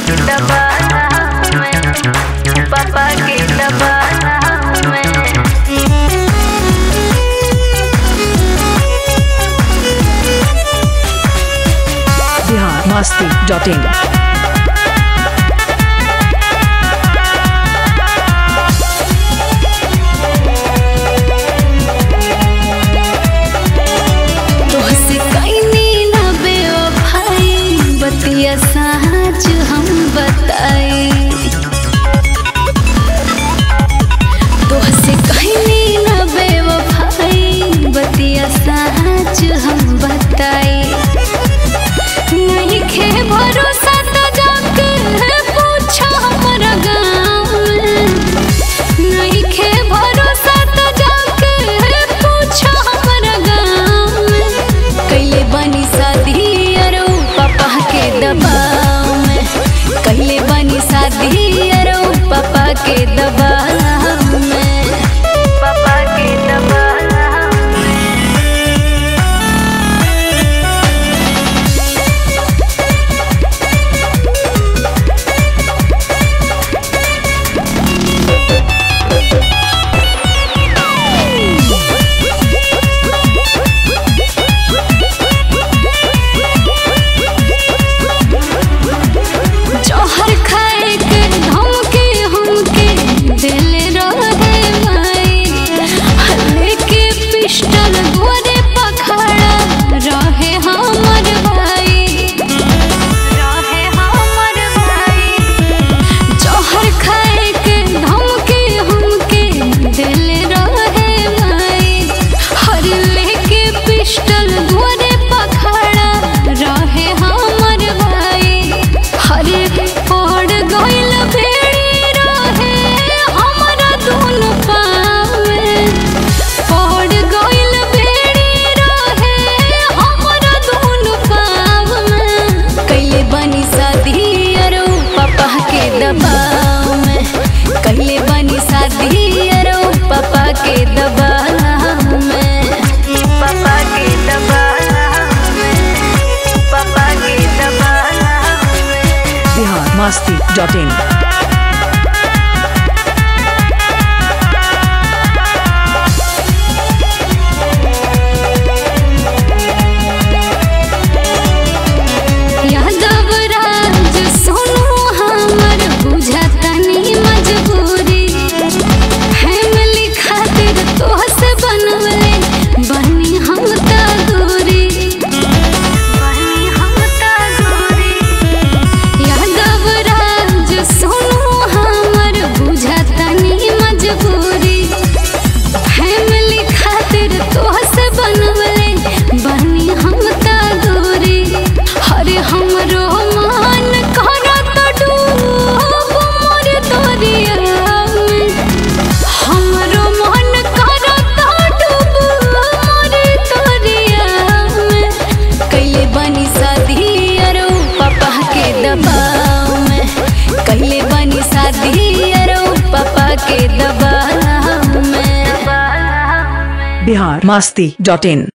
दबाना में, पापा के दबाना में। biharmasti.in बतिया साँच हम बताई, तोहसे कहनी न बेवफाई, बतिया साँच हम बताई। नहीं खे भरोसा तो जाके पूछो हमरा गाँव में, नहीं खे भरोसा तो जाके पूछो हमरा गाँव में। कैले बनी शादी दबाव में, कहले बनी शादी अरो पापा के दबाव में, पापा के दबाव में। कहले बनी शादी अरो पापा के दबाव में, पापा के दबाव में, पापा के दबाव में। biharmasti.in कहले बनी शादी अरो पापा के दबाव में, biharmasti.in